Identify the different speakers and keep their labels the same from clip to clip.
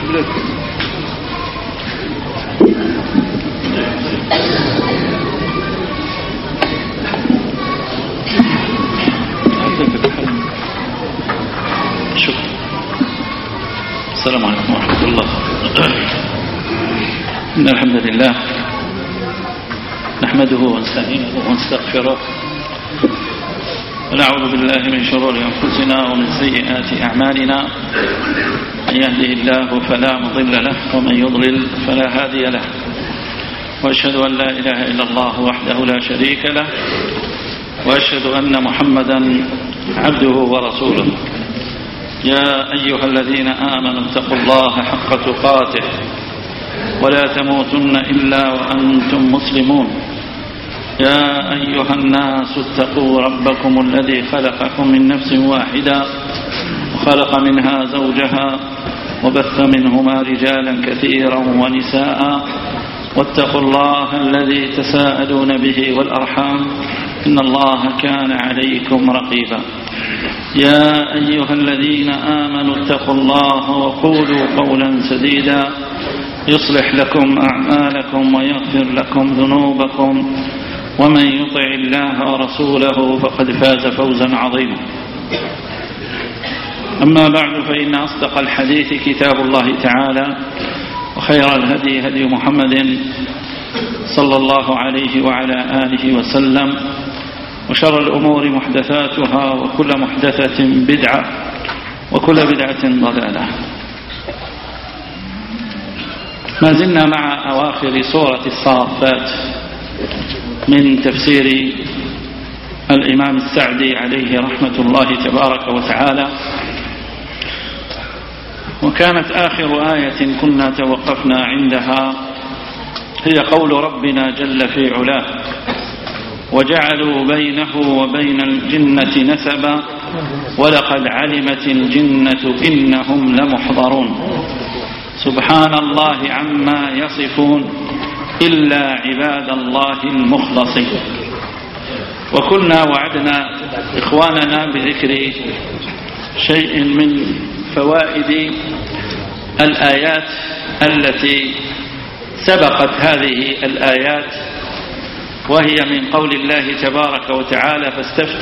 Speaker 1: السلام عليكم ورحمة الله. إن الحمد لله نحمده ونستعينه ونستغفره ونعوذ بالله من شرور أنفسنا ومن سيئات أعمالنا. من يهده الله فلا مضل له ومن يضلل فلا هادي له، وأشهد أن لا إله إلا الله وحده لا شريك له، وأشهد أن محمدا عبده ورسوله. يا أيها الذين آمنوا اتقوا الله حق تقاته ولا تموتن إلا وأنتم مسلمون. يا أيها الناس اتقوا ربكم الذي خلقكم من نفس واحدة وخلق منها زوجها وبث منهما رجالا كثيرا ونساء، واتقوا الله الذي تساءلون به والأرحام إن الله كان عليكم رقيبا. يا أيها الذين آمنوا اتقوا الله وقولوا قولا سديدا يصلح لكم أعمالكم ويغفر لكم ذنوبكم، ومن يطع الله ورسوله فقد فاز فوزا عظيما. أما بعد، فإن أصدق الحديث كتاب الله تعالى، وخير الهدي هدي محمد صلى الله عليه وعلى آله وسلم، وشر الأمور محدثاتها، وكل محدثة بدعة، وكل بدعة ضلالة. ما زلنا مع أواخر سورة الصافات من تفسير الإمام السعدي عليه رحمة الله تبارك وتعالى، وكانت آخر آية كنا توقفنا عندها هي قول ربنا جل في علاه: وجعلوا بينه وبين الجنة نسبا ولقد علمت الجنة إنهم لمحضرون. سبحان الله عما يصفون إلا عباد الله المخلصين. وكنا وعدنا إخواننا بذكر شيء من فوائد الآيات التي سبقت هذه الآيات، وهي من قول الله تبارك وتعالى: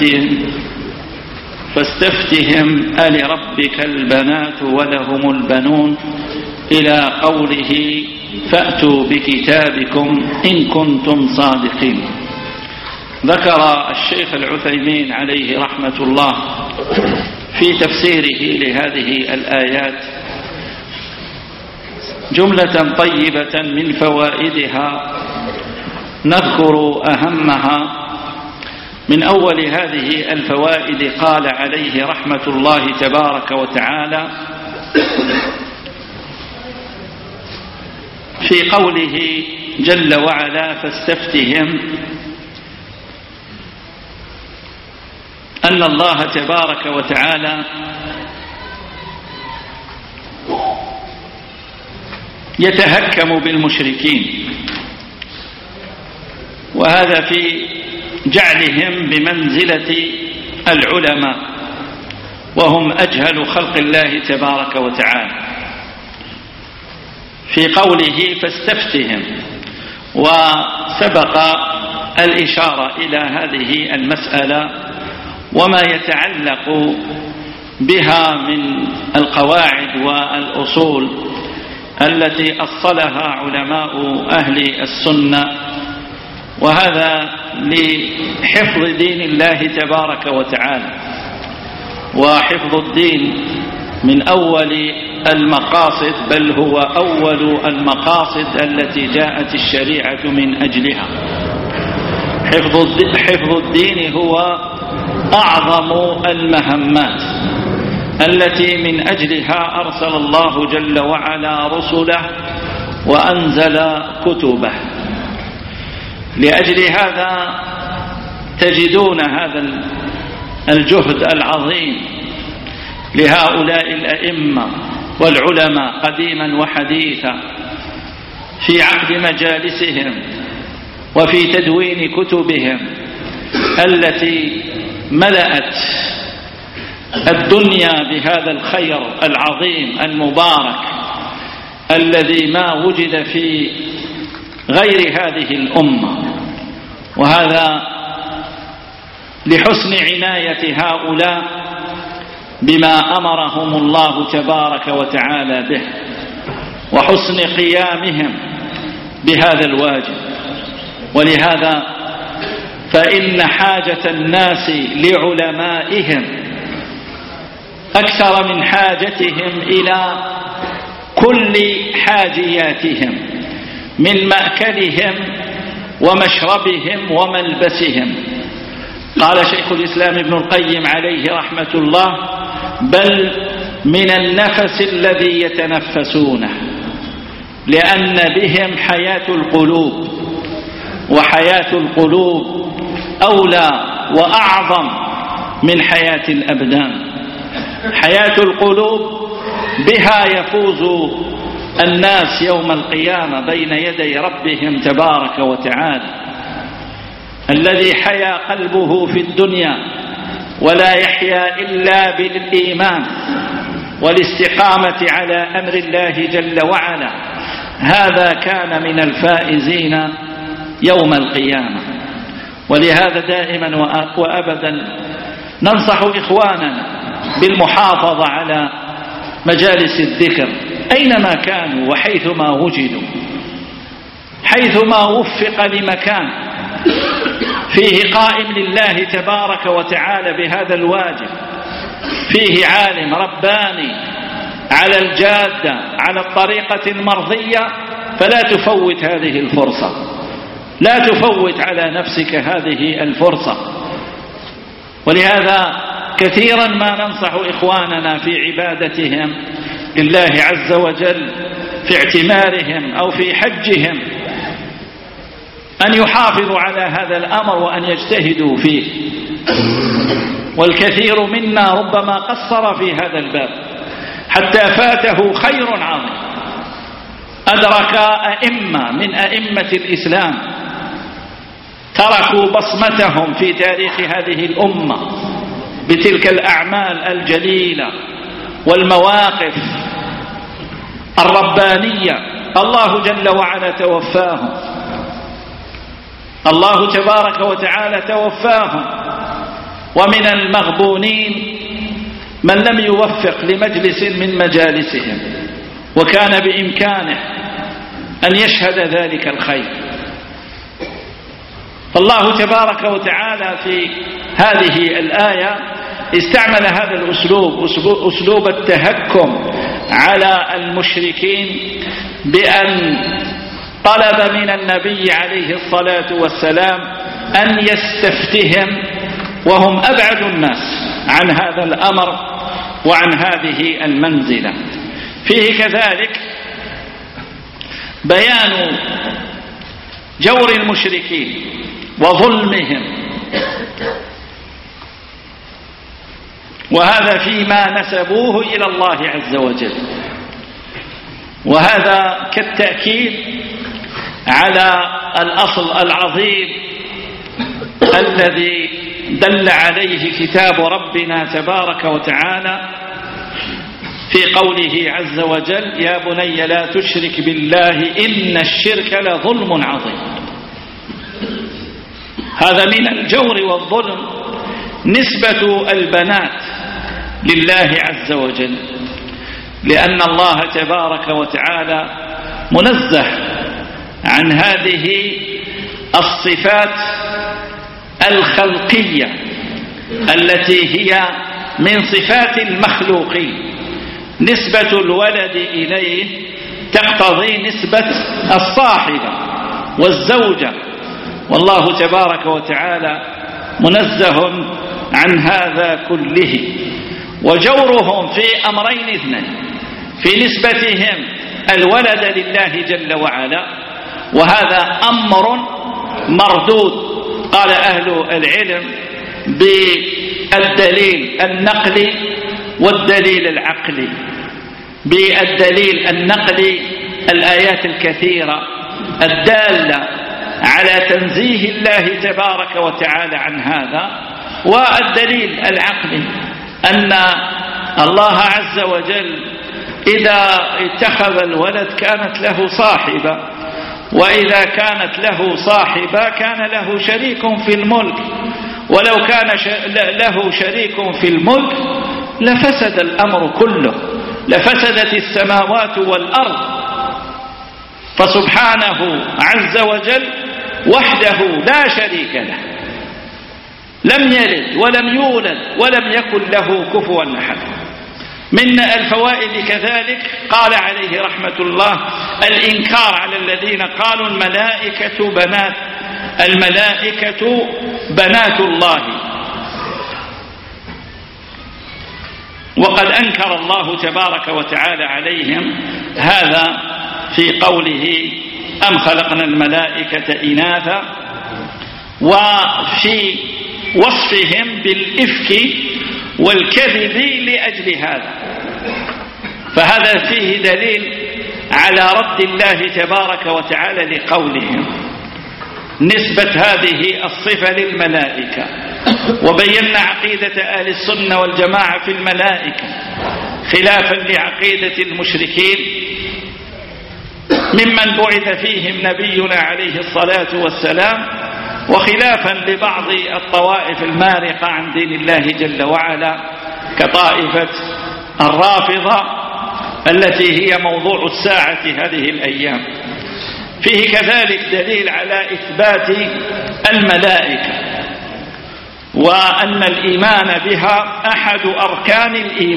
Speaker 1: فاستفتهم ألربك البنات ولهم البنون، إلى قوله: فأتوا بكتابكم إن كنتم صادقين. ذكر الشيخ العثيمين عليه رحمة الله في تفسيره لهذه الآيات جملة طيبة من فوائدها، نذكر أهمها. من أول هذه الفوائد قال عليه رحمة الله تبارك وتعالى في قوله جل وعلا: فاستفتهم، أن الله تبارك وتعالى يتهكم بالمشركين، وهذا في جعلهم بمنزلة العلماء، وهم أجهل خلق الله تبارك وتعالى. في قوله فاستفتهم، وسبق الإشارة إلى هذه المسألة وما يتعلق بها من القواعد والأصول التي أصلها علماء أهل السنة، وهذا لحفظ دين الله تبارك وتعالى. وحفظ الدين من أول المقاصد، بل هو أول المقاصد التي جاءت الشريعة من أجلها. حفظ الدين هو أعظم المهمات التي من أجلها أرسل الله جل وعلا رسله وأنزل كتبه. لأجل هذا تجدون هذا الجهد العظيم لهؤلاء الأئمة والعلماء قديما وحديثا في عقد مجالسهم وفي تدوين كتبهم التي ملأت الدنيا بهذا الخير العظيم المبارك الذي ما وجد في غير هذه الأمة، وهذا لحسن عناية هؤلاء بما أمرهم الله تبارك وتعالى به، وحسن قيامهم بهذا الواجب. ولهذا فإن حاجة الناس لعلمائهم أكثر من حاجتهم إلى كل حاجياتهم من مأكلهم ومشربهم وملبسهم. قال شيخ الإسلام ابن القيم عليه رحمة الله: بل من النفس الذي يتنفسونه، لأن بهم حياة القلوب، وحياة القلوب أولى وأعظم من حياة الأبدان. حياة القلوب بها يفوز الناس يوم القيامة بين يدي ربهم تبارك وتعالى. الذي حيا قلبه في الدنيا ولا يحيا إلا بالإيمان والاستقامة على أمر الله جل وعلا، هذا كان من الفائزين يوم القيامة. ولهذا دائما وأبدا ننصح إخواننا بالمحافظة على مجالس الذكر أينما كانوا وحيثما وجدوا، حيثما وفق لمكان فيه قائم لله تبارك وتعالى بهذا الواجب، فيه عالم رباني على الجادة على الطريقة المرضية، فلا تفوت هذه الفرصة، لا تفوت على نفسك هذه الفرصة. ولهذا كثيرا ما ننصح إخواننا في عبادتهم لله عز وجل، في اعتمارهم أو في حجهم، أن يحافظوا على هذا الأمر وأن يجتهدوا فيه. والكثير منا ربما قصر في هذا الباب حتى فاته خير عظيم، أدرك أئمة من أئمة الإسلام تركوا بصمتهم في تاريخ هذه الأمة بتلك الأعمال الجليلة والمواقف الربانية. الله جل وعلا توفاهم، الله تبارك وتعالى توفاهم. ومن المغبونين من لم يوفق لمجلس من مجالسهم وكان بإمكانه أن يشهد ذلك الخير. فالله تبارك وتعالى في هذه الآية استعمل هذا الأسلوب، أسلوب التهكم على المشركين، بأن طلب من النبي عليه الصلاة والسلام أن يستفتهم، وهم أبعد الناس عن هذا الأمر وعن هذه المنزلة. فيه كذلك بيان جور المشركين وظلمهم، وهذا فيما نسبوه إلى الله عز وجل، وهذا كالتأكيد على الأصل العظيم الذي دل عليه كتاب ربنا تبارك وتعالى في قوله عز وجل: يا بني لا تشرك بالله إن الشرك لظلم عظيم. هذا من الجور والظلم نسبة البنات لله عز وجل، لأن الله تبارك وتعالى منزه عن هذه الصفات الخلقية التي هي من صفات المخلوقين. نسبة الولد إليه تقتضي نسبة الصاحبة والزوجة، والله تبارك وتعالى منزه عن هذا كله. وجورهم في أمرين اثنين: في نسبتهم الولد لله جل وعلا، وهذا أمر مردود. قال أهل العلم بالدليل النقلي والدليل العقلي. بالدليل النقلي الآيات الكثيرة الدالة على تنزيه الله تبارك وتعالى عن هذا، والدليل العقلي أن الله عز وجل إذا اتخذ الولد كانت له صاحبة، وإذا كانت له صاحبة كان له شريك في الملك، ولو كان له شريك في الملك لفسد الأمر كله، لفسدت السماوات والأرض. فسبحانه عز وجل وحده لا شريك له، لم يلد ولم يولد ولم يكن له كفوا أحد. من الفوائد كذلك قال عليه رحمة الله الإنكار على الذين قالوا الملائكة بنات الله، وقد أنكر الله تبارك وتعالى عليهم هذا في قوله أم خلقنا الملائكة إناثا، وفي وصفهم بالإفك والكذب لأجل هذا. فهذا فيه دليل على رد الله تبارك وتعالى لقولهم نسبة هذه الصفة للملائكة. وبينا عقيدة أهل السنة والجماعة في الملائكة خلافا لعقيدة المشركين ممن بعث فيهم نبينا عليه الصلاة والسلام، وخلافا لبعض الطوائف المارقة عن دين الله جل وعلا كطائفة الرافضة التي هي موضوع الساعة هذه الأيام. فيه كذلك دليل على إثبات الملائكة، وأن الإيمان بها أحد أركان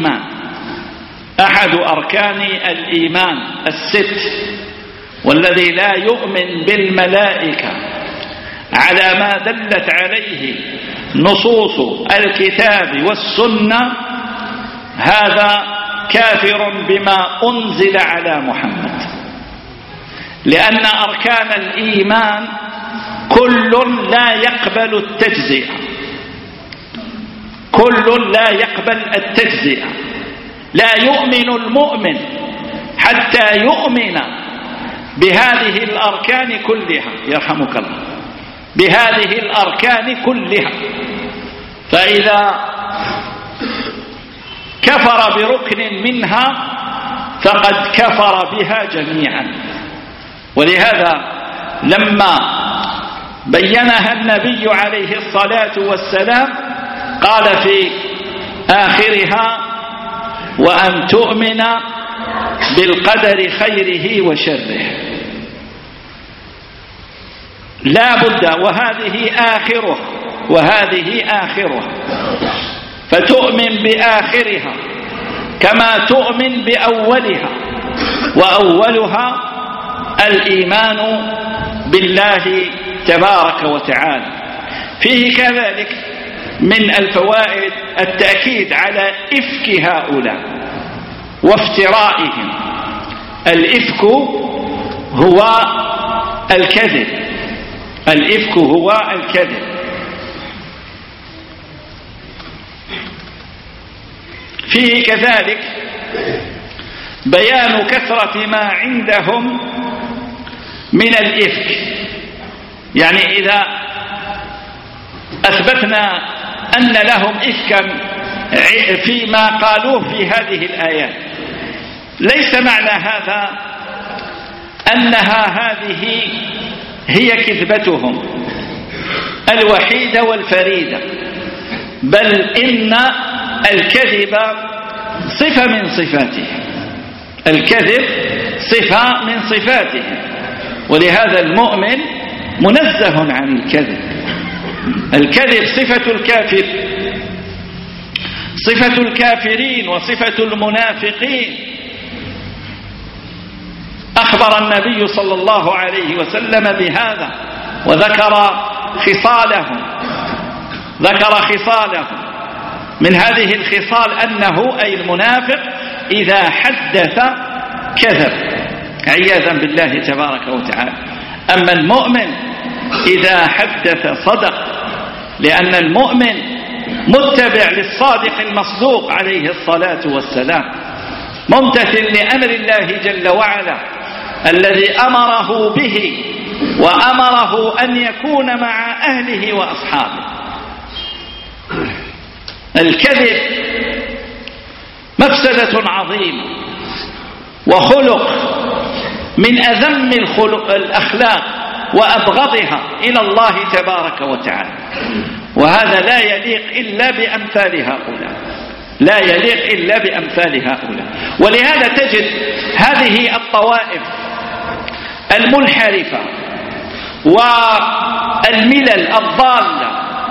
Speaker 1: الإيمان الست. والذي لا يؤمن بالملائكة على ما دلت عليه نصوص الكتاب والسنة هذا كافر بما أنزل على محمد، لأن أركان الإيمان كل لا يقبل التجزئة، لا يؤمن المؤمن حتى يؤمن بهذه الأركان كلها، يرحمك الله، بهذه الأركان كلها. فإذا كفر بركن منها فقد كفر بها جميعا. ولهذا لما بينها النبي عليه الصلاة والسلام قال في آخرها وأن تؤمن بالقدر خيره وشره. لا بد، وهذه آخرها، فتؤمن بآخرها كما تؤمن بأولها، وأولها الإيمان بالله تبارك وتعالى. فيه كذلك من الفوائد التأكيد على إفك هؤلاء وافترائهم. الإفك هو الكذب، فيه كذلك بيان كثرة ما عندهم من الإفك. يعني إذا أثبتنا أن لهم إفكا فيما قالوه في هذه الآيات، ليس معنى هذا أنها هذه هي كذبتهم الوحيدة والفريدة، بل إن الكذب صفة من صفاتهم، ولهذا المؤمن منزه عن الكذب صفة الكافرين وصفة المنافقين. أخبر النبي صلى الله عليه وسلم بهذا وذكر خصالهم. من هذه الخصال أنه أي المنافق إذا حدث كذب عياذا بالله تبارك وتعالى. أما المؤمن إذا حدث صدق، لأن المؤمن متبع للصادق المصدوق عليه الصلاة والسلام، ممتثل لأمر الله جل وعلا الذي أمره به وأمره أن يكون مع أهله وأصحابه. الكذب مفسدة عظيمة، وخلق من أذم الأخلاق وأبغضها إلى الله تبارك وتعالى، وهذا لا يليق إلا بأمثال هؤلاء، لا يليق إلا بأمثال هؤلاء. ولهذا تجد هذه الطوائف المنحرفة والملل الضالة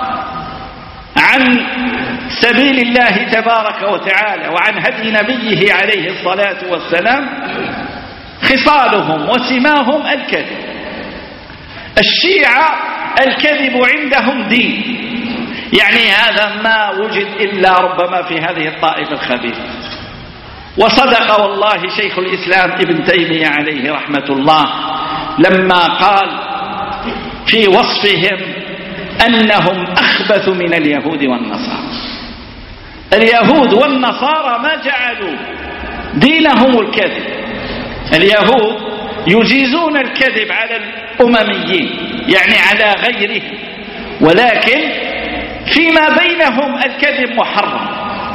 Speaker 1: عن سبيل الله تبارك وتعالى وعن هدي نبيه عليه الصلاة والسلام خصالهم وسماهم الكذب. الشيعة الكذب عندهم دين، يعني هذا ما وجد إلا ربما في هذه الطائفة الخبيثة. وصدق والله شيخ الإسلام ابن تيمية عليه رحمة الله لما قال في وصفهم أنهم أخبث من اليهود والنصارى. اليهود والنصارى ما جعلوا دينهم الكذب، اليهود يجيزون الكذب على الأمميين يعني على غيرهم، ولكن فيما بينهم الكذب محرم.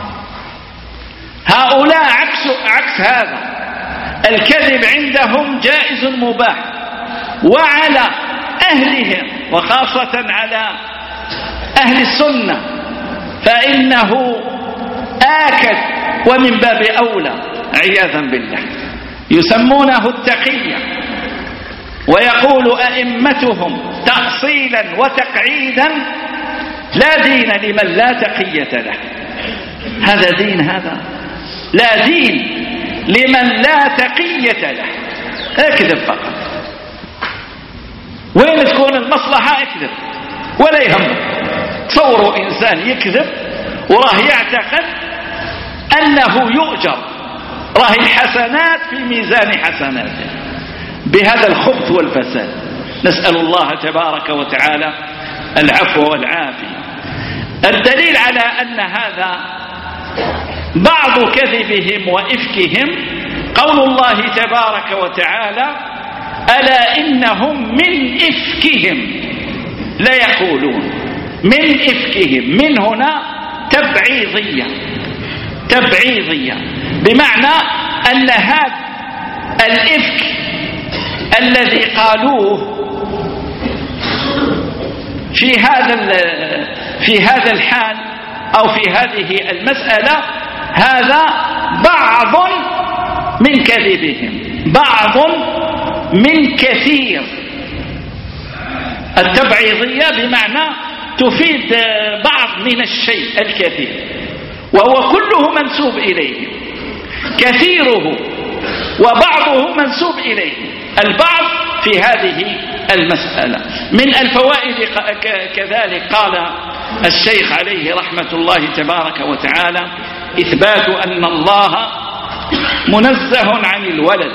Speaker 1: هؤلاء عكس هذا، الكذب عندهم جائز مباح، وعلى أهلهم وخاصة على أهل السنة فإنه آكد ومن باب أولى عياذا بالله. يسمونه التقية، ويقول أئمتهم تأصيلا وتقعيدا: لا دين لمن لا تقية له. هذا دين؟ هذا لا دين لمن لا تقية له. اكذب فقط، وين تكون المصلحة اكذب ولا يهمه. تصوروا إنسان يكذب وراه يعتقد أنه يؤجر، راه الحسنات في ميزان حسناته، بهذا الخبث والفساد. نسأل الله تبارك وتعالى العفو والعافية. الدليل على أن هذا بعض كذبهم وإفكهم قول الله تبارك وتعالى: ألا إنهم من إفكهم ليقولون. من إفكهم، من هنا تبعيضية، تبعيضية بمعنى أن هذا الإفك الذي قالوه في هذا الحال أو في هذه المسألة، هذا بعض من كذبهم، بعض من كثير. التبعيضية بمعنى تفيد بعض من الشيء الكثير، وهو كله منسوب إليه، كثيره وبعضه منسوب إليه. البعض في هذه المسألة. من الفوائد كذلك قال الشيخ عليه رحمة الله تبارك وتعالى: إثبات أن الله منزه عن الولد،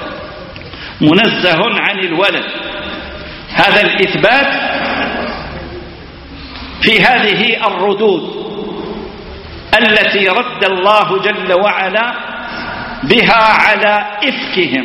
Speaker 1: منزه عن الولد. هذا الإثبات في هذه الردود التي رد الله جل وعلا بها على إفكهم،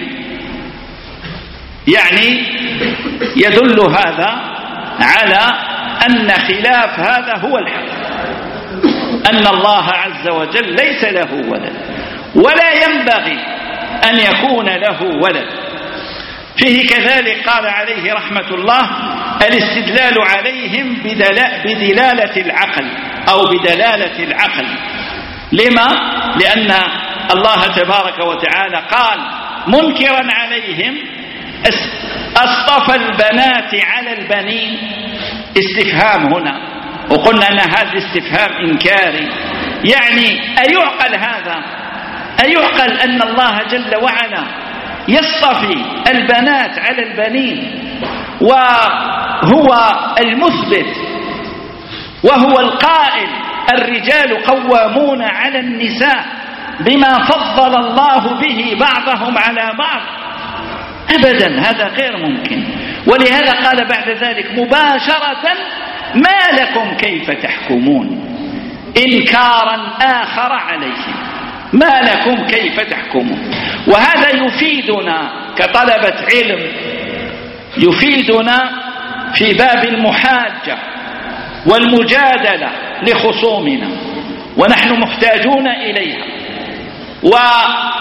Speaker 1: يعني يدل هذا على أن خلاف هذا هو الحق، أن الله عز وجل ليس له ولد ولا ينبغي أن يكون له ولد. فيه كذلك قال عليه رحمة الله: الاستدلال عليهم بدلالة العقل أو بدلالة العقل. لما؟ لأن الله تبارك وتعالى قال منكرا عليهم: اصطفى البنات على البنين. استفهام هنا، وقلنا أن هذا استفهام إنكاري، يعني أيعقل هذا؟ أيعقل أن الله جل وعلا يصطفي البنات على البنين وهو المثبت وهو القائل: الرجال قوامون على النساء بما فضل الله به بعضهم على بعض؟ أبدا، هذا غير ممكن. ولهذا قال بعد ذلك مباشرة: ما لكم كيف تحكمون؟ إنكارا آخر عليهم، ما لكم كيف تحكمون. وهذا يفيدنا كطلبة علم، يفيدنا في باب المحاجة والمجادلة لخصومنا، ونحن محتاجون إليها.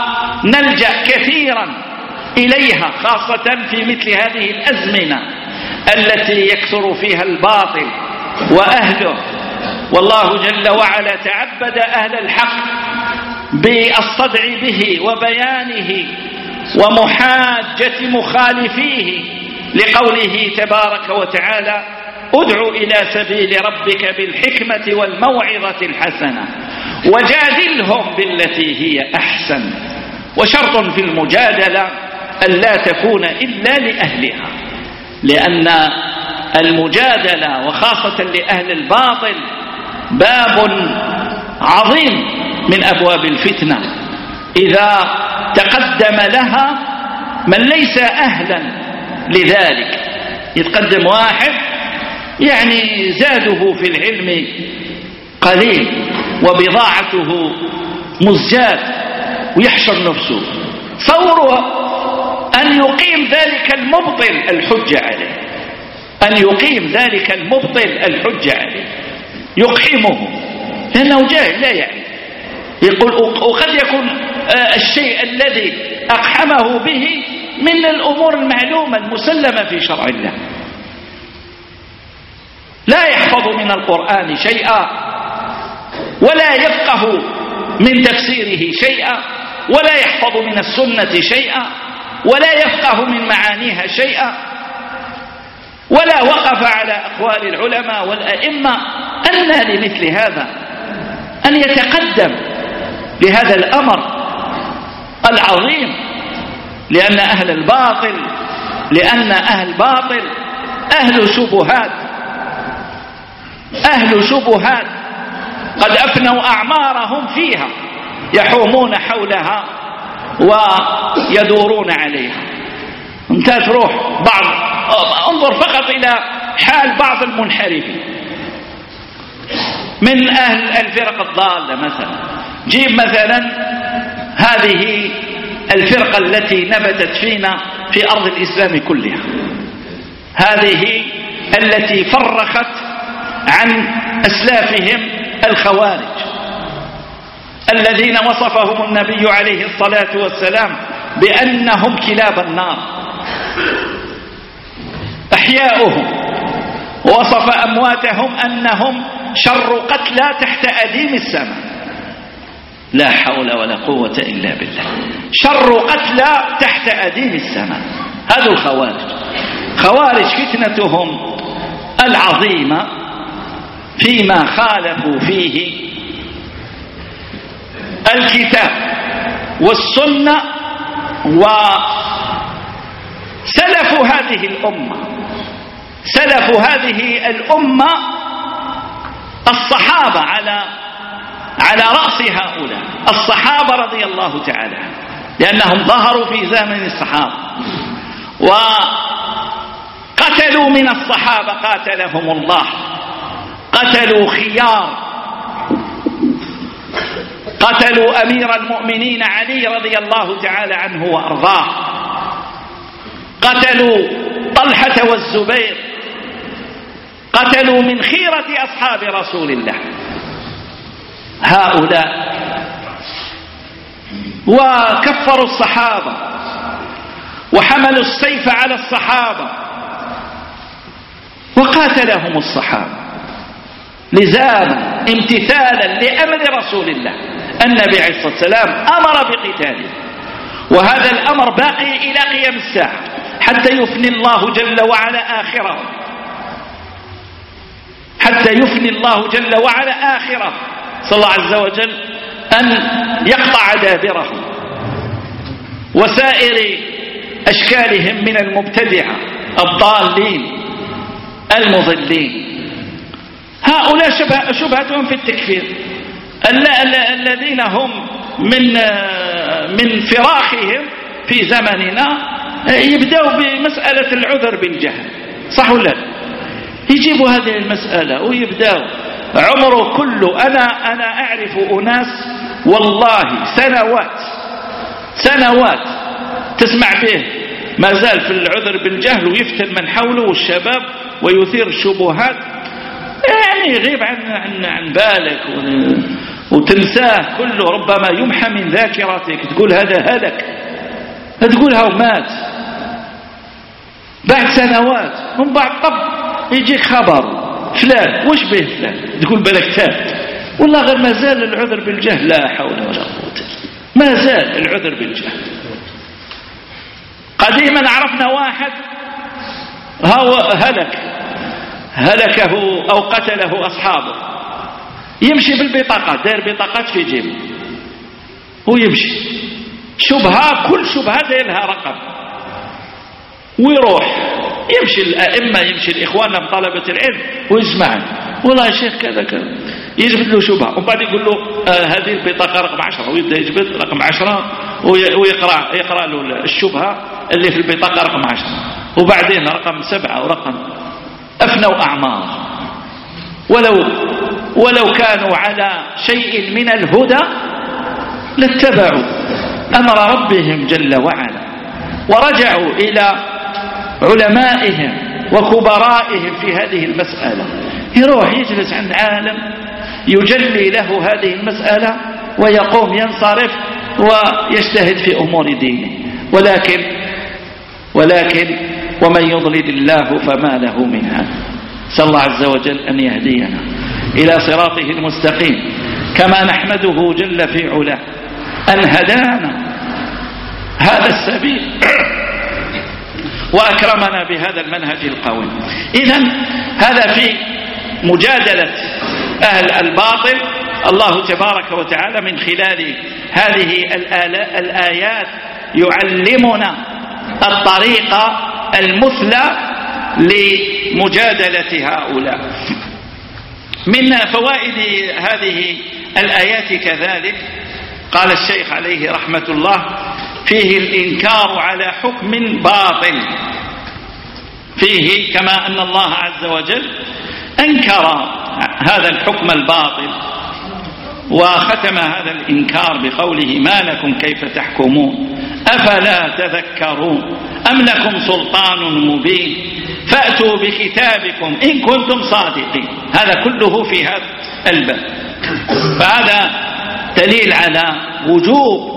Speaker 1: نلجأ كثيرا إليها، خاصة في مثل هذه الأزمنة التي يكثر فيها الباطل وأهله. والله جل وعلا تعبد أهل الحق بالصدع به وبيانه ومحاجة مخالفيه، لقوله تبارك وتعالى: ادع إلى سبيل ربك بالحكمة والموعظة الحسنة وجادلهم بالتي هي أحسن. وشرط في المجادلة ألا تكون إلا لأهلها، لأن المجادلة وخاصة لأهل الباطل باب عظيم من أبواب الفتنة، إذا تقدم لها من ليس أهلا لذلك. يتقدم واحد يعني زاده في العلم قليل وبضاعته مزجاج ويحشر نفسه، صوره أن يقيم ذلك المبطل الحجة عليه، أن يقيم ذلك المبطل الحجة عليه، يقحمه لأنه جاهل لا يعرف. يقول وقد يكون الشيء الذي أقحمه به من الأمور المعلومة المسلمة في شرع الله، لا يحفظ من القرآن شيئا ولا يفقه من تفسيره شيئا ولا يحفظ من السنة شيئا ولا يفقه من معانيها شيئا ولا وقف على أقوال العلماء والأئمة. أن لمثل هذا أن يتقدم لهذا الأمر العظيم، لأن أهل الباطل أهل شبهات قد أفنوا أعمارهم فيها، يحومون حولها ويدورون عليها. انت تروح انظر فقط إلى حال بعض المنحرفين من أهل الفرق الضالة مثلا. جيب مثلا هذه الفرقة التي نبتت فينا في أرض الإسلام كلها، هذه التي فرخت عن أسلافهم الخوارج الذين وصفهم النبي عليه الصلاة والسلام بأنهم كلاب النار أحياؤهم، ووصف أمواتهم أنهم شر قتلى تحت أديم السماء. لا حول ولا قوة إلا بالله، شر قتلى تحت أديم السماء. هذا خوارج فتنتهم العظيمة فيما خالفوا فيه الكتاب والسنة وسلف هذه الأمة الصحابة على رأس هؤلاء الصحابة رضي الله تعالى، لأنهم ظهروا في زمن الصحابة وقتلوا من الصحابة قاتلهم الله، قتلوا خيار، قتلوا أمير المؤمنين علي رضي الله تعالى عنه وأرضاه، قتلوا طلحة والزبير، قتلوا من خيرة أصحاب رسول الله هؤلاء، وكفروا الصحابة وحملوا السيف على الصحابة وقاتلهم الصحابة لزاما امتثالا لأمر رسول الله. النبي عليه الصلاة والسلام أمر بقتاله، وهذا الأمر باقي إلى قيام الساعة حتى يفني الله جل وعلا آخره، صلى الله عز وجل أن يقطع دابرهم وسائر أشكالهم من المبتدعة الضالين المضلين. هؤلاء شبهتهم في التكفير، الذين هم من فراخهم في زمننا يبدأوا بمسألة العذر بالجهل، صح ولا لا؟ يجيبوا هذه المسألة ويبدأوا عمره كله. أنا أعرف أناس والله سنوات تسمع به ما زال في العذر بالجهل ويفتن من حوله والشباب ويثير الشبهات، يعني يغيب عن بالك وتنساه كله، ربما يمحى من ذاكرتك، تقول هذا هلك، تقولها ومات بعد سنوات، من بعد طب يجيك خبر فلان وش به فلان، تقول بلك تاب، والله غير ما زال العذر بالجهل، لا حول ولا قوة، ما زال العذر بالجهل. قديما عرفنا واحد هلكه أو قتله أصحابه، يمشي بالبطاقات، داير بطاقات في جيبه ويمشي، شبهة، كل شبهة داير لها رقم، ويروح يمشي الأئمة، يمشي الإخوان من طلبة العلم ويسمعه، والله يا شيخ كذا كذا، يجبد له شبهة، وبعد يقول له هذه البطاقة رقم 10، ويبدأ يجبد رقم 10 ويقرأ له الشبهة اللي في البطاقة رقم 10، وبعدين رقم 7 ورقم، أفنوا أعمار. ولو كانوا على شيء من الهدى لاتبعوا أمر ربهم جل وعلا، ورجعوا إلى علمائهم وكبرائهم في هذه المسألة. يروح يجلس عند عالم يجلي له هذه المسألة ويقوم ينصرف ويجتهد في أمور دينه. ولكن ومن يضلل الله فما له من هاد. نسأل الله عز وجل أن يهدينا إلى صراطه المستقيم، كما نحمده جل في علاه أن هدانا هذا السبيل وأكرمنا بهذا المنهج القويم. إذن هذا في مجادلة أهل الباطل. الله تبارك وتعالى من خلال هذه الآيات يعلمنا الطريقة المثلى لمجادلة هؤلاء. من فوائد هذه الآيات كذلك قال الشيخ عليه رحمة الله: فيه الإنكار على حكم باطل، فيه كما أن الله عز وجل أنكر هذا الحكم الباطل، وختم هذا الإنكار بقوله: ما لكم كيف تحكمون أفلا تذكرون أم لكم سلطان مبين فأتوا بكتابكم إن كنتم صادقين. هذا كله في هذا الباب. فهذا دليل على وجوب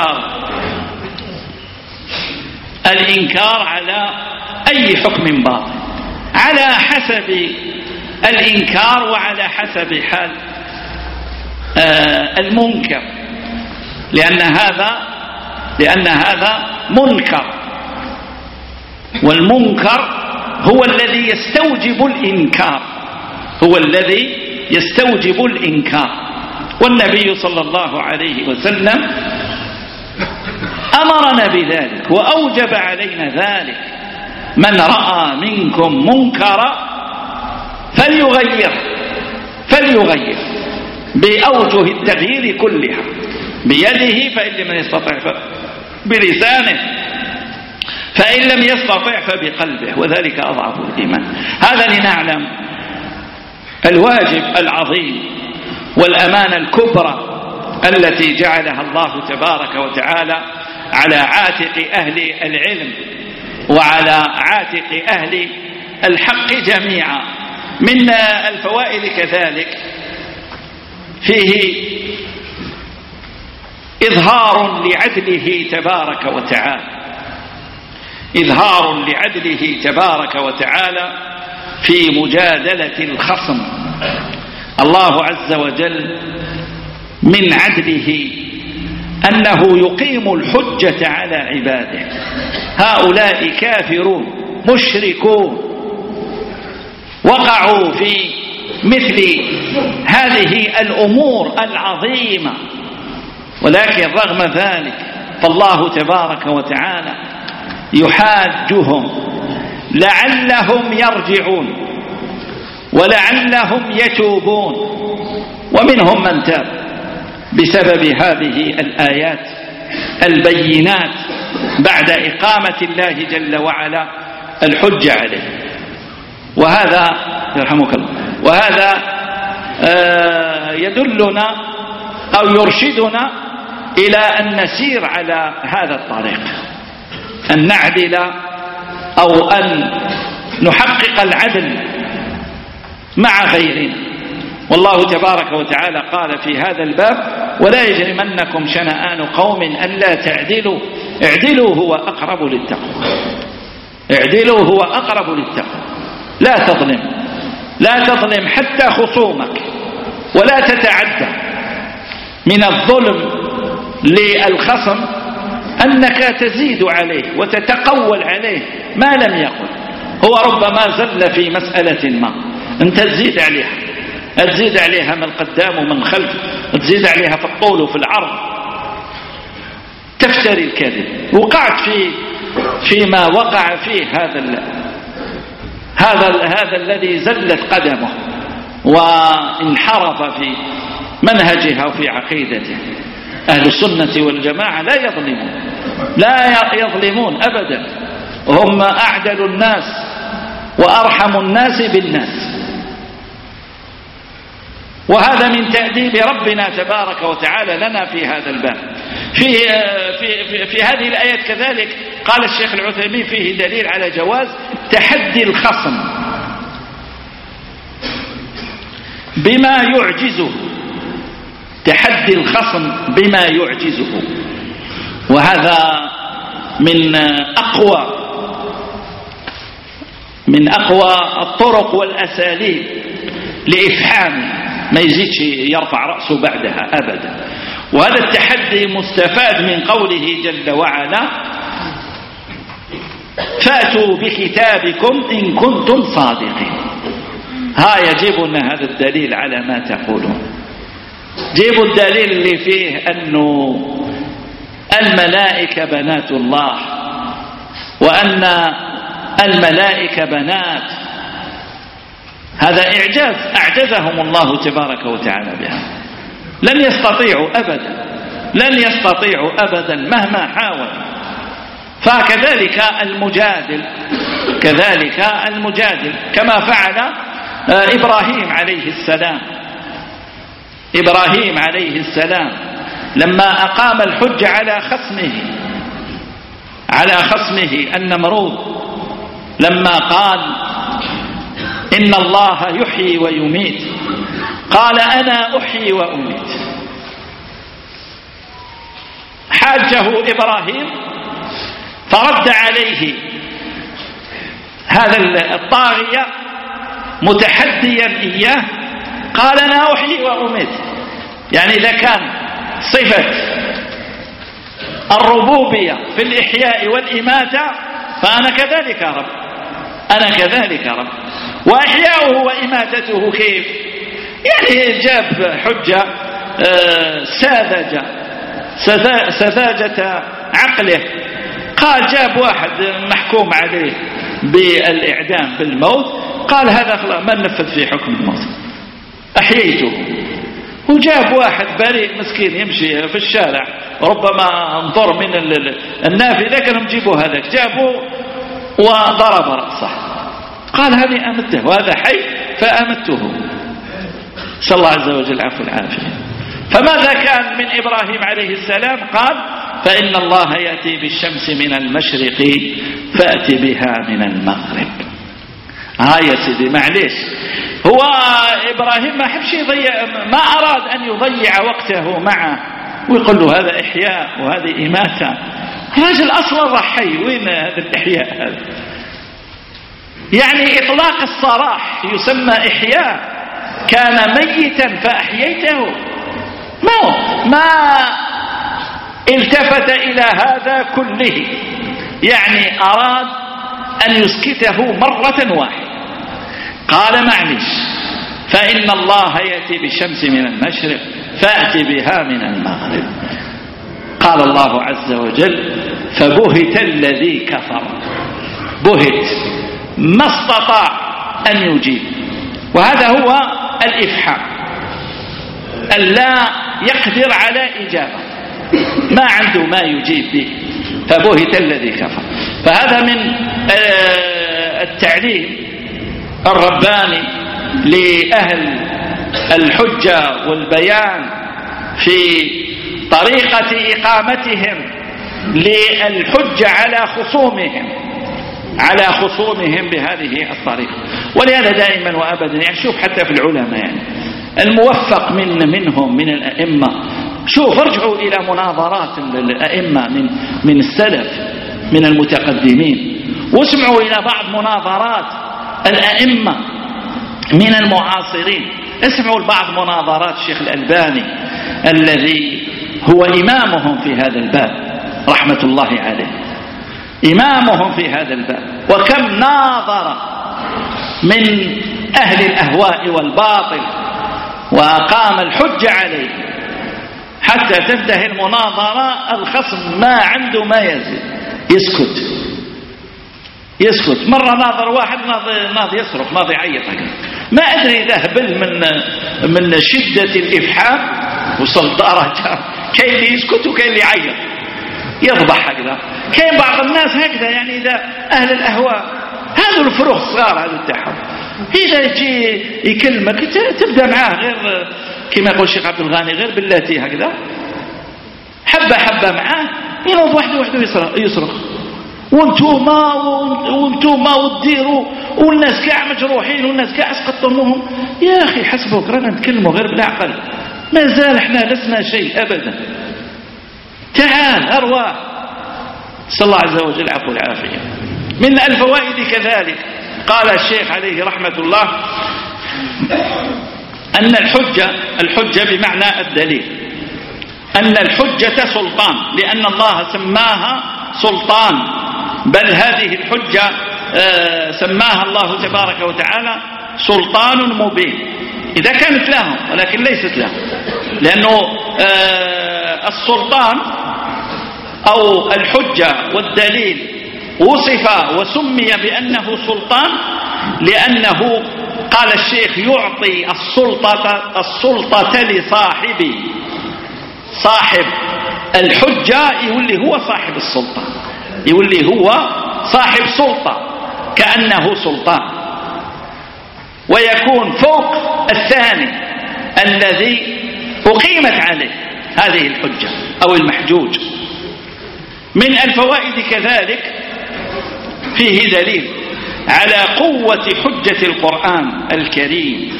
Speaker 1: الإنكار على أي حكم باطل على حسب الإنكار وعلى حسب حال المنكر، لأن هذا منكر، والمنكر هو الذي يستوجب الإنكار. والنبي صلى الله عليه وسلم أمرنا بذلك وأوجب علينا ذلك: من رأى منكم منكرا فليغير بأوجه التغيير كلها، بيده فإن لم يستطع بلسانه، فإن لم يستطع فبقلبه، وذلك أضعف الإيمان. هذا لنعلم الواجب العظيم والأمانة الكبرى التي جعلها الله تبارك وتعالى على عاتق أهل العلم وعلى عاتق أهل الحق جميعا. من الفوائد كذلك فيه إظهار لعدله تبارك وتعالى في مجادلة الخصم. الله عز وجل من عدله أنه يقيم الحجة على عباده. هؤلاء كافرون مشركون وقعوا في مثل هذه الأمور العظيمة، ولكن رغم ذلك فالله تبارك وتعالى يحاجهم لعلهم يرجعون ولعلهم يتوبون، ومنهم من تاب بسبب هذه الآيات البينات بعد إقامة الله جل وعلا الحجة عليه. وهذا يرحمك الله، وهذا يدلنا أو يرشدنا إلى أن نسير على هذا الطريق، أن نعدل أو أن نحقق العدل مع غيرنا والله تبارك وتعالى قال في هذا الباب: ولا يجرمنكم شنآن قوم ألا تعدلوا اعدلوا هو أقرب للتقوى. اعدلوا هو أقرب للتقوى. لا تظلم، لا تظلم حتى خصومك، ولا تتعدى. من الظلم للخصم أنك تزيد عليه وتتقول عليه ما لم يقل. هو ربما زل في مسألة ما، أنت تزيد عليها من القدام ومن الخلف، تزيد عليها في الطول وفي العرض، تفتري الكذب. وقعت فيما وقع فيه هذا الذي زلت قدمه وانحرف في منهجها وفي عقيدته. أهل السنة والجماعة لا يظلمون أبدا، هم أعدل الناس وأرحم الناس بالناس. وهذا من تأديب ربنا تبارك وتعالى لنا في هذا الباب. في هذه الآيات كذلك قال الشيخ العثيمين فيه دليل على جواز تحدي الخصم بما يعجزه، تحدي الخصم بما يعجزه. وهذا من أقوى الطرق والأساليب لإفحامه، ما يزيدش يرفع رأسه بعدها أبدا. وهذا التحدي مستفاد من قوله جل وعلا: فأتوا بكتابكم إن كنتم صادقين. يجيبنا هذا الدليل على ما تقولون. جيبوا الدليل اللي فيه أنه الملائكة بنات الله، وأن الملائكة بنات. هذا إعجاز أعجزهم الله تبارك وتعالى بها. لن يستطيعوا أبدا مهما حاولوا. فكذلك المجادل كما فعل إبراهيم عليه السلام لما أقام الحج على خصمه النمرود، لما قال: إن الله يحيي ويميت، قال: أنا أحيي وأميت. حاجه إبراهيم فرد عليه هذا الطاغية متحديا إياه، قال: أنا أحيي وأميت. يعني إذا كان صفة الربوبية في الإحياء والإماتة فأنا كذلك رب. وإحياؤه وإماتته كيف؟ يعني جاب حجة سذاجة عقله. قال جاب واحد محكوم عليه بالإعدام بالموت، قال: هذا خلاص ما ننفذ فيه حكم الموت، أحييته. وجاب واحد بريء مسكين يمشي في الشارع ربما انظر من النافذة، قالهم جيبوا هذاك، جابوا وضرب رأسه، قال: هذه أمته وهذا حي فأمته. صلى الله عز وجل العفو والعافية. فماذا كان من إبراهيم عليه السلام؟ قال: فإن الله يأتي بالشمس من المشرق فأتي بها من المغرب. يا سيدي معليش، هو إبراهيم ما أراد أن يضيع وقته معه ويقول له هذا إحياء وهذه إماتة. الرجل أصلا حي، وين هذا الإحياء هذا؟ يعني إطلاق الصراح يسمى إحياء. كان ميتا فأحييته، ما التفت إلى هذا كله، يعني أراد أن يسكته مرة واحدة. قال: معلش، فإن الله يأتي بالشمس من المشرق فأتي بها من المغرب. قال الله عز وجل: فبهت الذي كفر. بهت، ما استطاع أن يجيب. وهذا هو الإفحام، أن لا يقدر على إجابة، ما عنده ما يجيب به. فبهت الذي كفر. فهذا من التعليم الرباني لأهل الحجة والبيان في طريقة إقامتهم للحجة على خصومهم بهذه الطريقة. ولهذا دائما وأبدا، يعني شوف حتى في العلماء، يعني الموفق منهم من الأئمة. شوف ارجعوا إلى مناظرات الأئمة من السلف من المتقدمين، واسمعوا إلى بعض مناظرات الأئمة من المعاصرين. اسمعوا لبعض مناظرات الشيخ الألباني الذي هو إمامهم في هذا الباب رحمة الله عليه، إمامهم في هذا الباب. وكم ناظر من أهل الأهواء والباطل وقام الحجة عليه حتى تنتهي المناظرة الخصم ما عنده ما يزيد يسكت. مرة ناظر واحد ناظر يصرخ ناظر يعيط، ما أدري إذا هبل من شدة الإفحام وصل درجة كاين اللي يسكت وكاين اللي يعيط يضبح هكذا. كاين بعض الناس هكذا، يعني إذا أهل الأهواء هذو الفروخ الصغار هذو تاعهم، إذا يجي يكلمك تبدأ معاه غير كما يقول الشيخ عبد الغني غير بالتي هكذا حبة معاه، ينوض وحده يصرخ وانتوما وديروا والناس كاع مجروحين والناس كاع اسقطتموهم. يا أخي حسبك رانا نتكلموا غير بالعقل، ما زال احنا لسنا شيء أبدا. تعال أرواح، صلى الله عز وجل العفو والعافية. من الفوائد كذلك قال الشيخ عليه رحمة الله أن الحجة بمعنى الدليل، أن الحجة سلطان، لأن الله سماها سلطان، بل هذه الحجة سماها الله تبارك وتعالى سلطان مبين إذا كانت لهم، ولكن ليست لهم، لأنه السلطان أو الحجة والدليل وصف وسمي بأنه سلطان لأنه قال الشيخ يعطي السلطة لصاحبه. صاحب الحجة يولي هو صاحب السلطة، يولي هو صاحب سلطة كأنه سلطان، ويكون فوق الثاني الذي أقيمت عليه هذه الحجة أو المحجوج. من الفوائد كذلك فيه دليل على قوة حجة القرآن الكريم.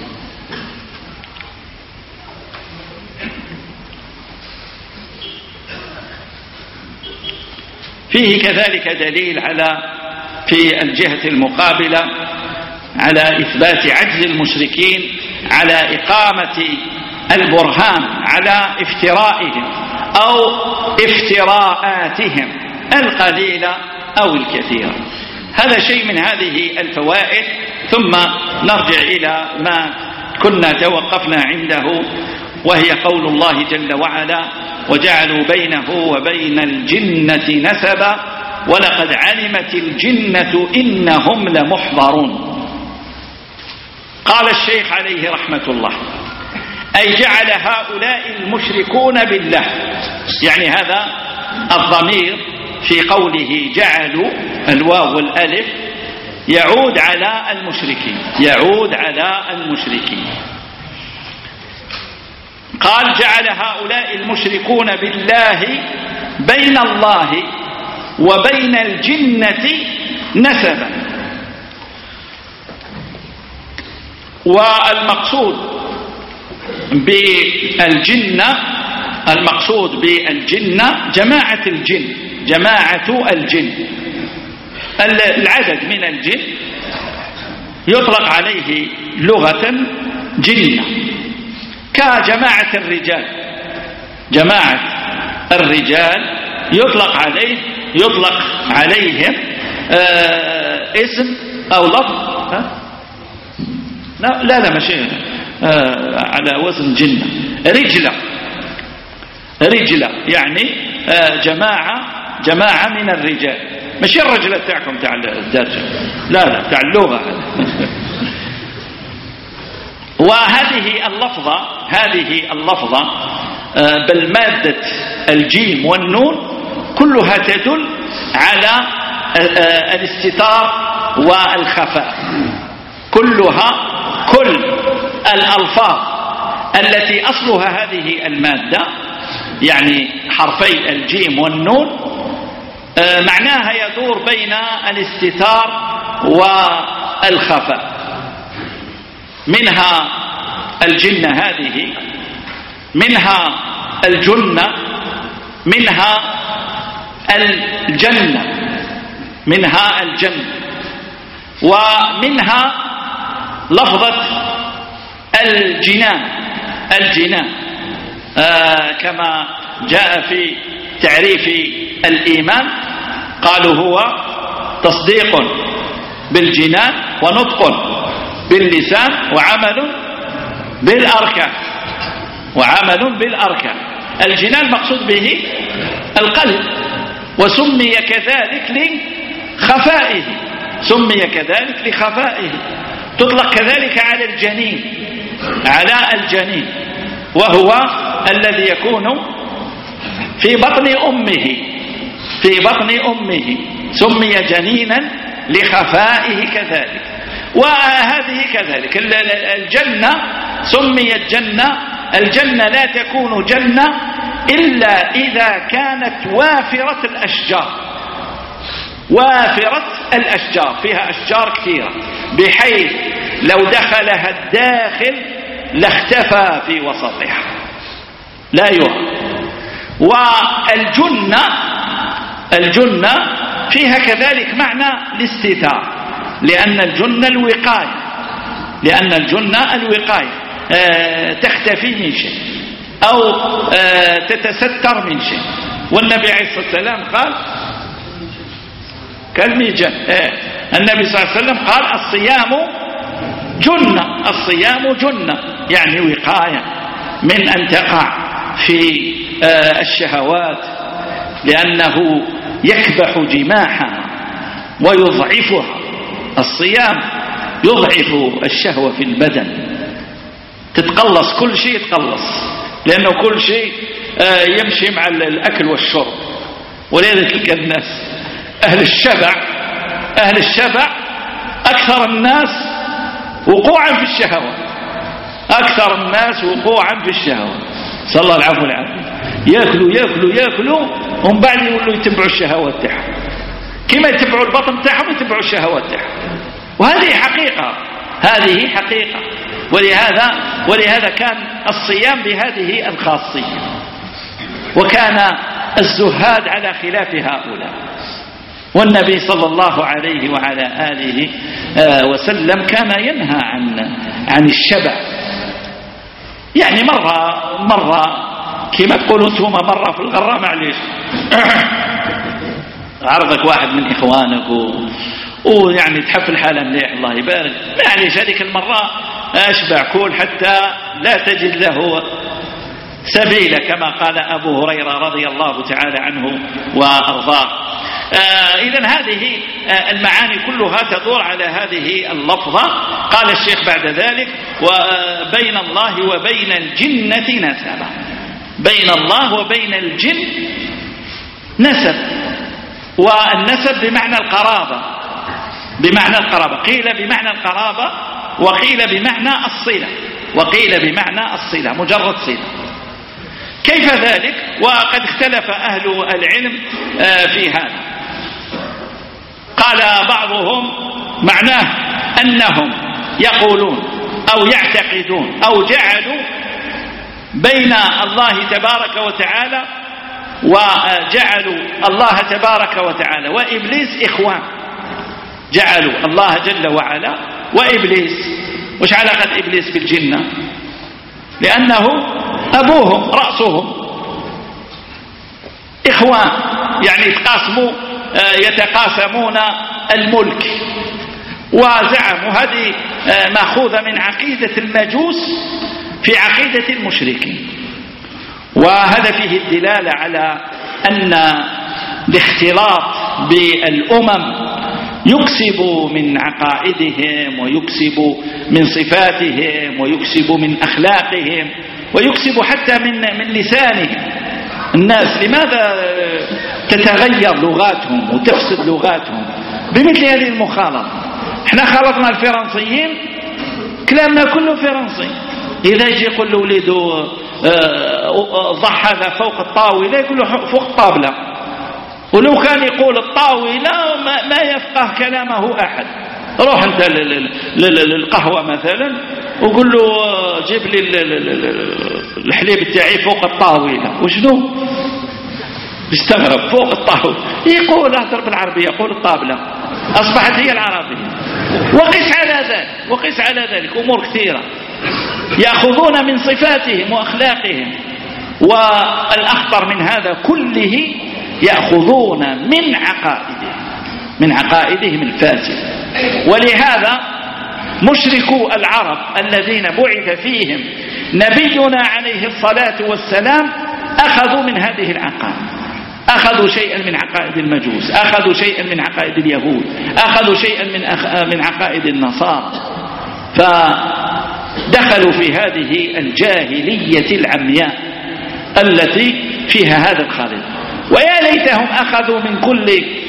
Speaker 1: فيه كذلك دليل في الجهة المقابلة على إثبات عجز المشركين على إقامة البرهان على افترائهم أو افتراءاتهم القليلة أو الكثيرة. هذا شيء من هذه الفوائد. ثم نرجع إلى ما كنا توقفنا عنده، وهي قول الله جل وعلا وجعلوا بينه وبين الجنة نسبا ولقد علمت الجنة إنهم لمحضرون. قال الشيخ عليه رحمة الله أي جعل هؤلاء المشركون بالله، يعني هذا الضمير في قوله جعلوا الواو والألف يعود على المشركين. قال جعل هؤلاء المشركون بالله بين الله وبين الجنة نسبا. والمقصود بالجنة جماعة الجن، العدد من الجن يطلق عليه لغة جنة، كجماعة الرجال يطلق عليهم اسم أو لفظ. لا ماشي على وزن جنة، رجلة يعني جماعة من الرجال، ماشي الرجلة تاعكم تاع الدارجة، لا تاع اللغة. وهذه اللفظة بالمادة الجيم والنون كلها تدل على الاستتار والخفاء. كل الألفاظ التي أصلها هذه المادة يعني حرفي الجيم والنون معناها يدور بين الاستتار والخفاء. منها الجنة هذه منها الجنة، منها الجنة، منها الجنة، ومنها لفظة الجنان، الجنان كما جاء في تعريف الإيمان قالوا هو تصديق بالجنان ونطق باللسان وعمل بالأركان، وعمل بالأركان. الجنان مقصود به القلب، وسمي كذلك لخفائه، سمي كذلك لخفائه. تطلق كذلك على الجنين، على الجنين، وهو الذي يكون في بطن أمه، في بطن أمه سمي جنينا لخفائه كذلك. وهذه كذلك الجنة سميت جنة. الجنة لا تكون جنة إلا إذا كانت وافرة الأشجار، وافرة الأشجار، فيها أشجار كثيرة بحيث لو دخلها الداخل لاختفى في وسطها لا يرى. والجنة، الجنة فيها كذلك معنى الاستتار، لأن الجنة الوقاية، لأن الجنة الوقاية تختفي من شيء أو تتستر من شيء. والنبي عليه الصلاة والسلام قال كالميجان، النبي صلى الله عليه وسلم قال الصيام جنة، الصيام جنة يعني وقاية من أن تقع في الشهوات، لأنه يكبح جماحها ويضعفها. الصيام يضعف الشهوة في البدن، تتقلص كل شيء، يتقلص لأنه كل شيء يمشي مع الأكل والشرب. ولذلك الناس أهل الشبع، أهل الشبع أكثر الناس وقوعا في الشهوات، أكثر الناس وقوعا في الشهوات، صلى الله العفو والعافية. يأكلوا يأكلوا يأكلوا ومن بعد يقولوا يتبعوا الشهوات تاعهم، كما يتبعوا البطن تاعهم يتبعوا الشهوات تاعهم. وهذه حقيقة، هذه حقيقة. ولهذا كان الصيام بهذه الخاصية، وكان الزهاد على خلاف هؤلاء. والنبي صلى الله عليه وعلى آله وسلم كان ينهى عن الشبع، يعني مرة كما تقولوا انتم مرة في الغراء معليش عرضك واحد من إخوانك ويعني تحفل حالة مليح الله يبارك، معليش هذيك المرة أشبع كل حتى لا تجد له سبيلا، كما قال أبو هريرة رضي الله تعالى عنه وأرضاه. إذن هذه المعاني كلها تدور على هذه اللفظة. قال الشيخ بعد ذلك وبين الله وبين الجنة نسبا، بين الله وبين الجن نسب، والنسب بمعنى القرابة، بمعنى القرابة، قيل بمعنى القرابة وقيل بمعنى الصلة، وقيل بمعنى الصلة مجرد صلة. كيف ذلك؟ وقد اختلف أهل العلم في هذا. قال بعضهم معناه أنهم يقولون أو يعتقدون أو جعلوا بين الله تبارك وتعالى، وجعلوا الله تبارك وتعالى وإبليس إخوان، جعلوا الله جل وعلا وإبليس. وش علاقة إبليس بالجنة؟ لأنه أبوهم رأسهم، إخوان يعني يتقاسمون الملك. وزعموا هذه مأخوذة من عقيدة المجوس في عقيدة المشركين. وهذا فيه الدلالة على أن الاختلاط بالأمم يكسب من عقائدهم، ويكسب من صفاتهم، ويكسب من أخلاقهم، ويكسب حتى من لسانهم. الناس لماذا تتغير لغاتهم وتفسد لغاتهم بمثل هذه المخالطة؟ احنا خلطنا الفرنسيين، كلامنا كله فرنسي. إذا يجي يقول له وليده ضع هذا فوق الطاولة يقول له فوق الطاولة، ولو كان يقول الطاولة ما يفقه كلامه أحد. روح أنت للقهوة مثلا وقل له جيب لي الحليب تاعي فوق الطاولة. وشنو؟ بيستغرب فوق الطاولة. يقول اهدر بالعربية، يقول الطابلة، أصبحت هي العربية. وقس على ذلك أمور كثيرة يأخذون من صفاتهم وأخلاقهم، والأخطر من هذا كله يأخذون من عقائدهم الفاسدة. ولهذا مشركو العرب الذين بعث فيهم نبينا عليه الصلاة والسلام أخذوا من هذه العقائد، أخذوا شيئا من عقائد المجوس، أخذوا شيئا من عقائد اليهود، أخذوا شيئا من عقائد النصارى، فدخلوا في هذه الجاهلية العمياء التي فيها هذا الخلل. ويا ليتهم أخذوا من كل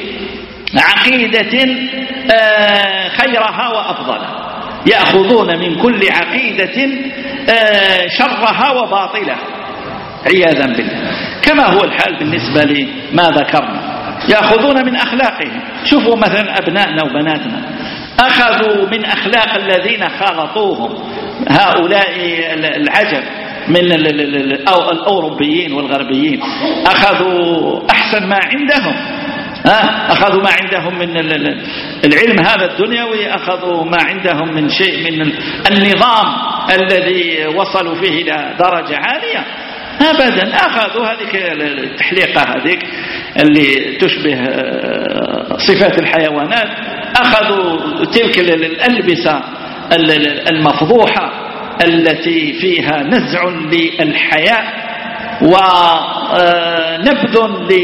Speaker 1: عقيدة خيرها وأفضلها، يأخذون من كل عقيدة شرها وباطلها عياذا بالله، كما هو الحال بالنسبة لما ذكرنا. يأخذون من أخلاقهم. شوفوا مثلا أبنائنا وبناتنا أخذوا من أخلاق الذين خالطوهم هؤلاء العجب من الأوروبيين والغربيين، أخذوا أحسن ما عندهم، أخذوا ما عندهم من العلم هذا الدنيوي، أخذوا ما عندهم من شيء من النظام الذي وصلوا فيه إلى درجة عالية. أبدا، أخذوا هذه التحليقة هذه اللي تشبه صفات الحيوانات، أخذوا تلك الألبسة المفضوحة التي فيها نزع للحياء ونبذ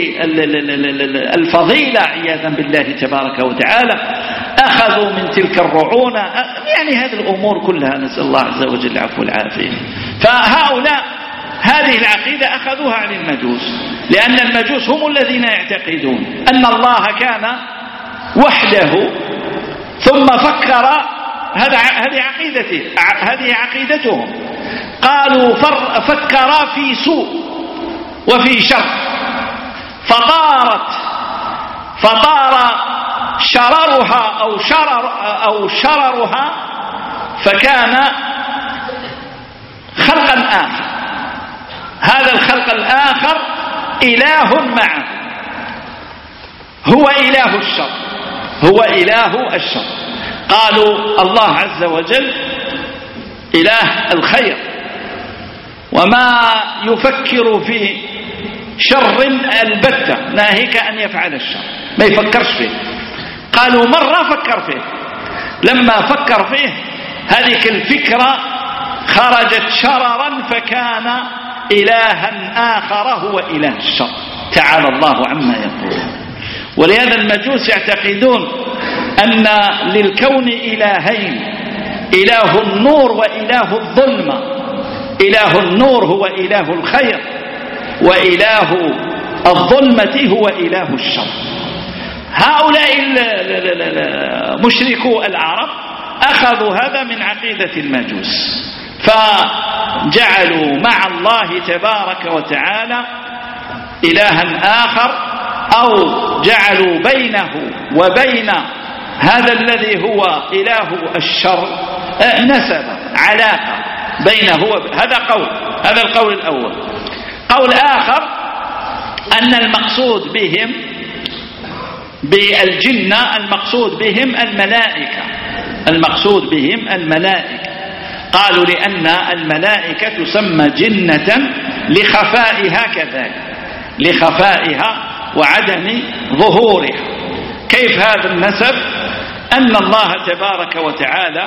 Speaker 1: للفضيلة عياذا بالله تبارك وتعالى، أخذوا من تلك الرعونة، يعني هذه الأمور كلها نسأل الله عز وجل العفو والعافية. فهؤلاء هذه العقيدة أخذوها عن المجوس، لأن المجوس هم الذين يعتقدون أن الله كان وحده ثم فكر. هذه عقيدتهم. قالوا فكر في سوء وفي شر، فطار شررها أو شررها فكان خلقا آخر. هذا الخلق الآخر إله معه، هو إله الشر. قالوا الله عز وجل إله الخير، وما يفكر في شر البتة، ناهيك أن يفعل الشر، ما يفكرش فيه. قالوا مرة فكر فيه، لما فكر فيه هذه الفكرة خرجت شررا فكان إلها آخر هو إله الشر، تعالى الله عما يقولون. ولهذا المجوس يعتقدون أن للكون إلهين، إله النور وإله الظلمة. إله النور هو إله الخير، وإله الظلمة هو إله الشر. هؤلاء مشركو العرب أخذوا هذا من عقيدة المجوس، فجعلوا مع الله تبارك وتعالى إلها آخر، أو جعلوا بينه وبين هذا الذي هو إله الشر نسبة، علاقة بينه هذا القول الأول. قول آخر أن المقصود بهم بالجنة المقصود بهم الملائكة. قالوا لأن الملائكة تسمى جنة لخفائها كذلك، لخفائها وعدم ظهورها. كيف هذا النسب؟ أن الله تبارك وتعالى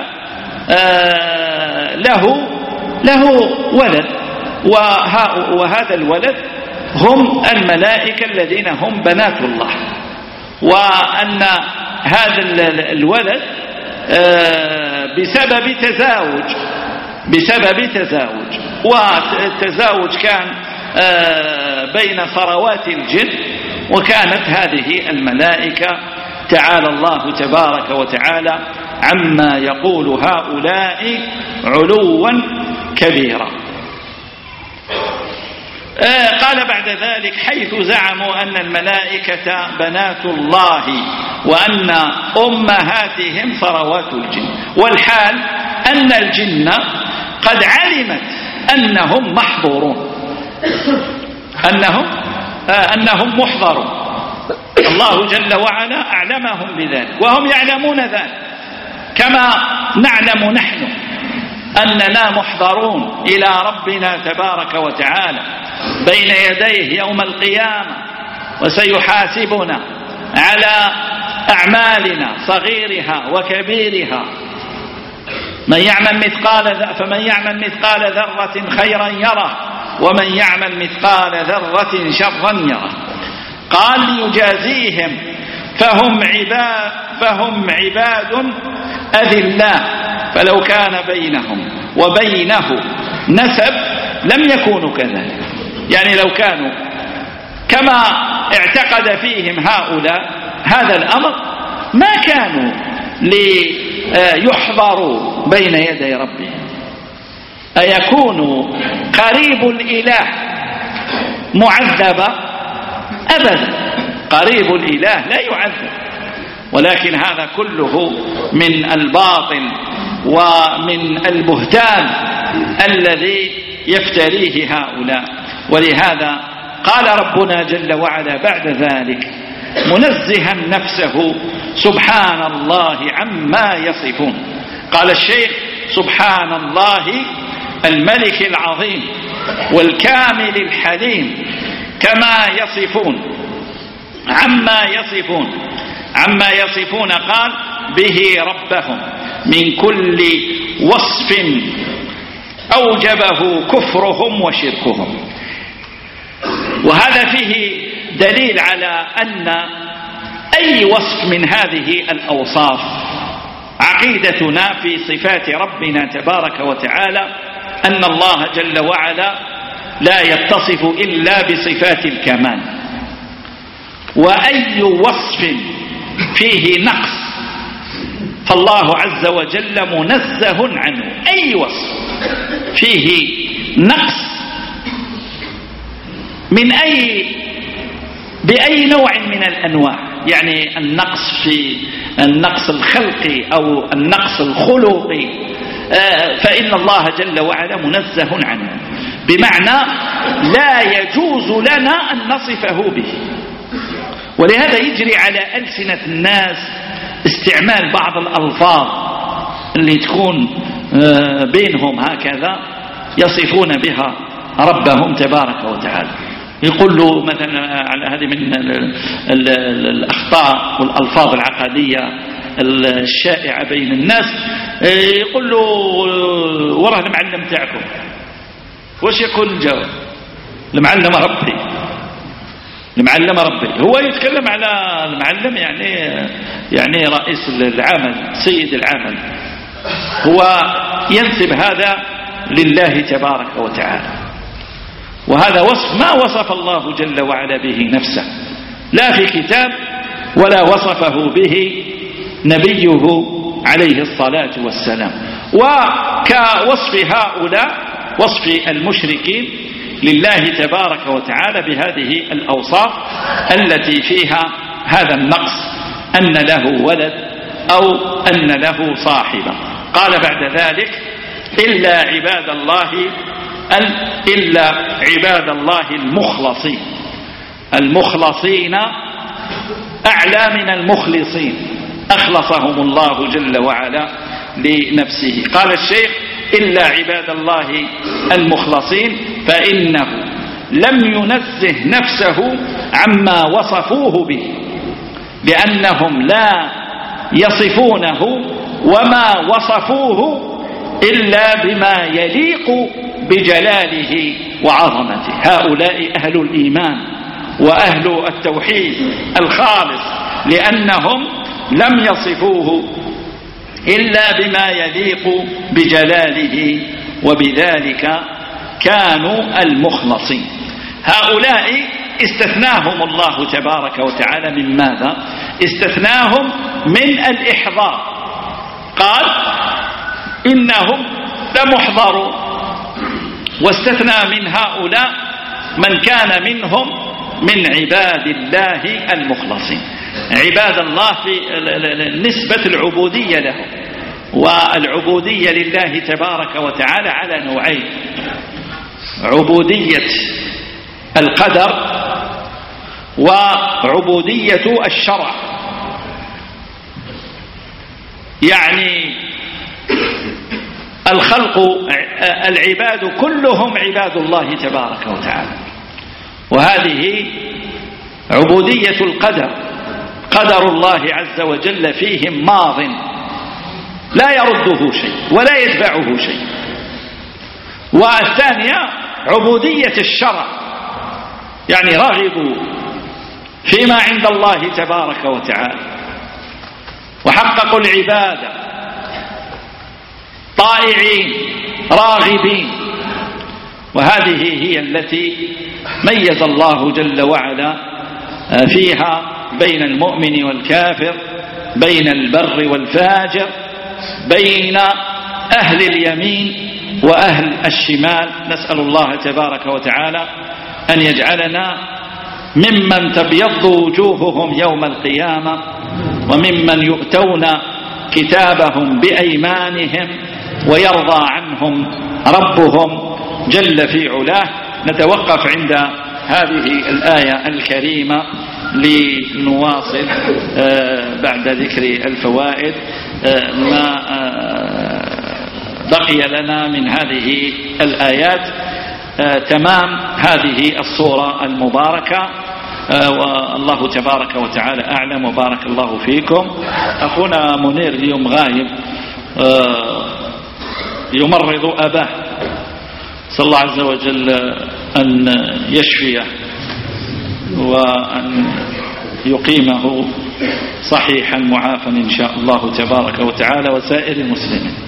Speaker 1: له ولد، وهذا الولد هم الملائكة الذين هم بنات الله، وأن هذا الولد بسبب تزاوج، والتزاوج كان بين ثروات الجن، وكانت هذه الملائكة تعالى الله تبارك وتعالى عما يقول هؤلاء علوا كبيرا. قال بعد ذلك: حيث زعموا أن الملائكة بنات الله وأن أمهاتهم ثروات الجن، والحال أن الجن قد علمت أنهم محظورون، أنهم محضرون. الله جل وعلا أعلمهم بذلك وهم يعلمون ذلك، كما نعلم نحن أننا محضرون إلى ربنا تبارك وتعالى بين يديه يوم القيامة، وسيحاسبنا على أعمالنا صغيرها وكبيرها. فمن يعمل مثقال ذرة خيرا يره، ومن يعمل مثقال ذرة شرا يره. قال ليجازيهم فهم عباد أذلاء، فلو كان بينهم وبينه نسب لم يكونوا كذلك. يعني لو كانوا كما اعتقد فيهم هؤلاء هذا الأمر ما كانوا ليحضروا بين يدي ربهم. أيكون قريب الإله معذبا؟ أبدا، قريب الإله لا يعذب. ولكن هذا كله من الباطل ومن البهتان الذي يفتريه هؤلاء. ولهذا قال ربنا جل وعلا بعد ذلك منزها نفسه سبحان الله عما يصفون. قال الشيخ سبحان الله الملك العظيم والكامل الحليم كما يصفون عما يصفون قال به ربهم من كل وصف أوجبه كفرهم وشركهم. وهذا فيه دليل على أن أي وصف من هذه الأوصاف عقيدتنا في صفات ربنا تبارك وتعالى أن الله جل وعلا لا يتصف إلا بصفات الكمال. وأي وصف فيه نقص فالله عز وجل منزه عنه. أي وصف فيه نقص بأي نوع من الأنواع، يعني النقص في النقص الخلقي أو النقص الخلقي، فإن الله جل وعلا منزه عنه، بمعنى لا يجوز لنا أن نصفه به. ولهذا يجري على ألسنة الناس استعمال بعض الألفاظ اللي تكون بينهم هكذا يصفون بها ربهم تبارك وتعالى. يقول له مثلا على هذه من الأخطاء والألفاظ العقدية الشائعة بين الناس، يقول له وراه المعلم تاعكم، وش يكون الجواب؟ المعلم ربي. هو يتكلم على المعلم يعني رئيس العمل، سيد العمل، هو ينسب هذا لله تبارك وتعالى. وهذا وصف ما وصف الله جل وعلا به نفسه لا في كتاب ولا وصفه به نبيه عليه الصلاة والسلام. وكوصف هؤلاء وصف المشركين لله تبارك وتعالى بهذه الأوصاف التي فيها هذا النقص، أن له ولد أو أن له صاحبة. قال بعد ذلك إلا عباد الله المخلصين أعلى من المخلصين، أخلصهم الله جل وعلا لنفسه. قال الشيخ إلا عباد الله المخلصين فإنه لم ينزه نفسه عما وصفوه به، لأنهم لا يصفونه وما وصفوه إلا بما يليق بجلاله وعظمته. هؤلاء أهل الإيمان وأهل التوحيد الخالص، لأنهم لم يصفوه إلا بما يليق بجلاله، وبذلك كانوا المخلصين. هؤلاء استثناهم الله تبارك وتعالى من ماذا؟ استثناهم من الإحضار، قال إنهم لمحضرون، واستثنى من هؤلاء من كان منهم من عباد الله المخلصين. عباد الله في نسبة العبودية له، والعبودية لله تبارك وتعالى على نوعين: عبودية القدر وعبودية الشرع. يعني الخلق العباد كلهم عباد الله تبارك وتعالى، وهذه عبودية القدر، قدر الله عز وجل فيهم ماض لا يرده شيء ولا يتبعه شيء. والثانية عبودية الشرع، يعني رغبوا فيما عند الله تبارك وتعالى وحققوا العبادة طائعين راغبين، وهذه هي التي ميز الله جل وعلا فيها بين المؤمن والكافر، بين البر والفاجر، بين أهل اليمين وأهل الشمال. نسأل الله تبارك وتعالى أن يجعلنا ممن تبيض وجوههم يوم القيامة، وممن يؤتون كتابهم بأيمانهم ويرضى عنهم ربهم جل في علاه. نتوقف عند هذه الآية الكريمة لنواصل بعد ذكر الفوائد ما بقي لنا من هذه الآيات تمام هذه الصورة المباركة. والله تبارك وتعالى أعلم، وبارك الله فيكم. أخونا منير اليوم غايب يمرض أباه، صلى الله عز وجل أن يشفيه وأن يقيمه صحيحا معافا إن شاء الله تبارك وتعالى، وسائر المسلمين.